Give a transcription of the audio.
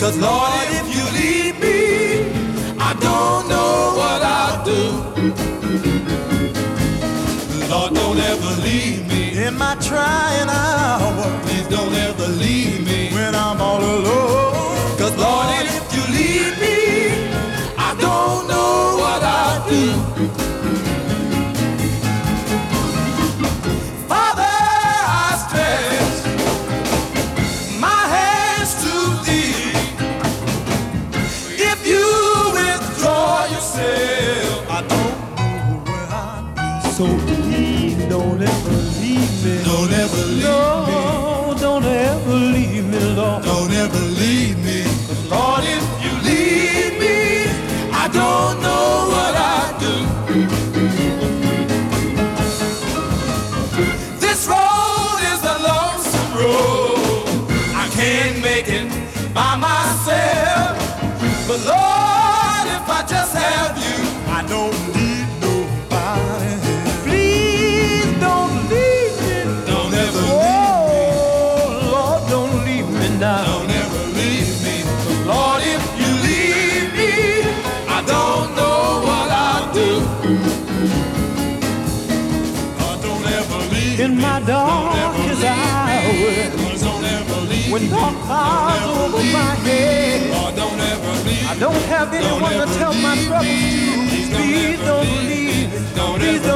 Lord, if you leave me, I don't know what I'll do. Lord, don't ever leave me in my trying hour. Please don't ever leave me when I'm all alone. 'Cause Lord, if you leave me, I don't know what I'll do. Father, I stretch my hands to thee. If you withdraw yourself, I don't know where I'll be. So please don't ever leave me. Don't ever leave me. No, don't ever leave me, Lord. Don't ever leave me. 'Cause Lord, if you leave me, I don't know what I'll do. This road is a lonesome road. I can't make it by myself. But Lord, if I just have you, I don't need nobody. Please don't leave me. Don't ever leave me. Oh, Lord, don't leave me now. Don't ever leave me. Lord, if you leave me, I don't know what I'll do. Lord, don't ever leave me. In my darkest hour, don't ever leave me. When dark clouds over my head, Lord, don't ever leave me. I don't have anyone to tell my troubles to. Please don't leave me. Please don't